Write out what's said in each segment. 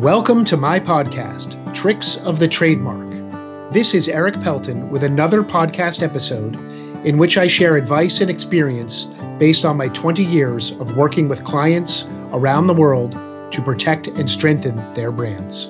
Welcome to my podcast, Tricks of the Trademark. This is Eric Pelton with another podcast episode in which I share advice and experience based on my 20 years of working with clients around the world to protect and strengthen their brands.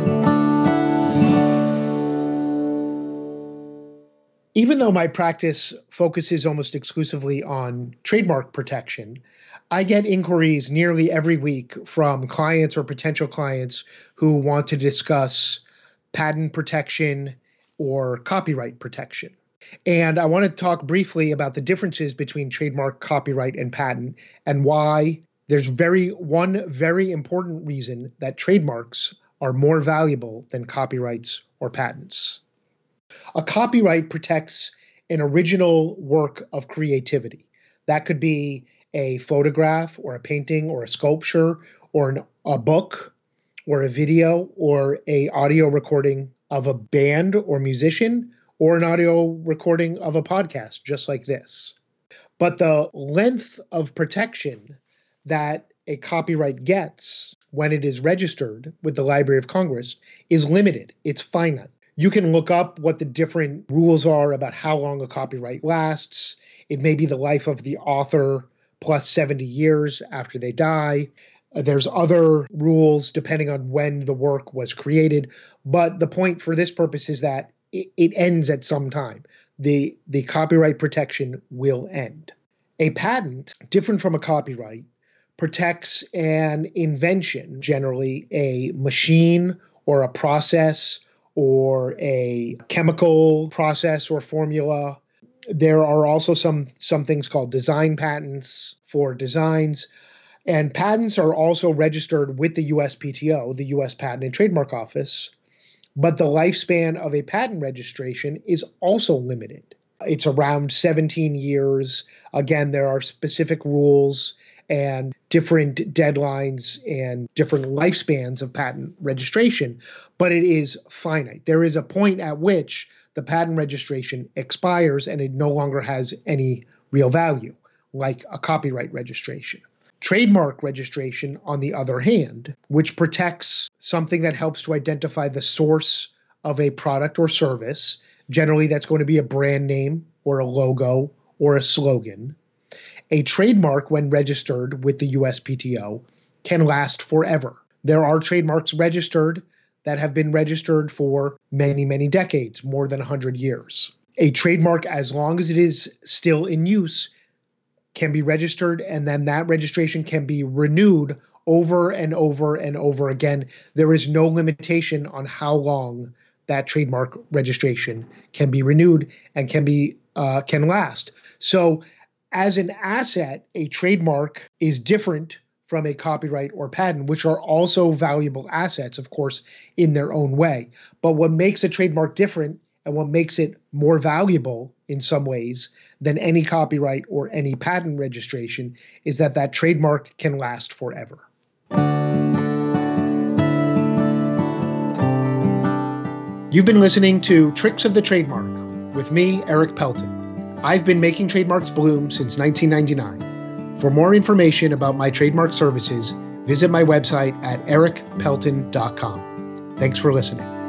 Even though my practice focuses almost exclusively on trademark protection, I get inquiries nearly every week from clients or potential clients who want to discuss patent protection or copyright protection. And I want to talk briefly about the differences between trademark, copyright, and patent, and why there's one very important reason that trademarks are more valuable than copyrights or patents. A copyright protects an original work of creativity. That could be a photograph or a painting or a sculpture or a book or a video or an audio recording of a band or musician or an audio recording of a podcast, just like this. But the length of protection that a copyright gets when it is registered with the Library of Congress is limited. It's finite. You can look up what the different rules are about how long a copyright lasts. It may be the life of the author plus 70 years after they die. There's other rules depending on when the work was created. But the point for this purpose is that it ends at some time. The copyright protection will end. A patent, different from a copyright, protects an invention, generally a machine or a process or a chemical process or formula. There are also some things called design patents for designs. And patents are also registered with the USPTO, the U.S. Patent and Trademark Office. But the lifespan of a patent registration is also limited. It's around 17 years. Again, there are specific rules and different deadlines and different lifespans of patent registration, but it is finite. There is a point at which the patent registration expires and it no longer has any real value, like a copyright registration. Trademark registration, on the other hand, which protects something that helps to identify the source of a product or service, generally that's going to be a brand name or a logo or a slogan. A trademark, when registered with the USPTO, can last forever. There are trademarks registered that have been registered for many, many decades, more than 100 years. A trademark, as long as it is still in use, can be registered, and then that registration can be renewed over and over and over again. There is no limitation on how long that trademark registration can be renewed and can last. So as an asset, a trademark is different from a copyright or patent, which are also valuable assets, of course, in their own way. But what makes a trademark different and what makes it more valuable in some ways than any copyright or any patent registration is that that trademark can last forever. You've been listening to Tricks of the Trademark with me, Eric Pelton. I've been making trademarks bloom since 1999. For more information about my trademark services, visit my website at ericpelton.com. Thanks for listening.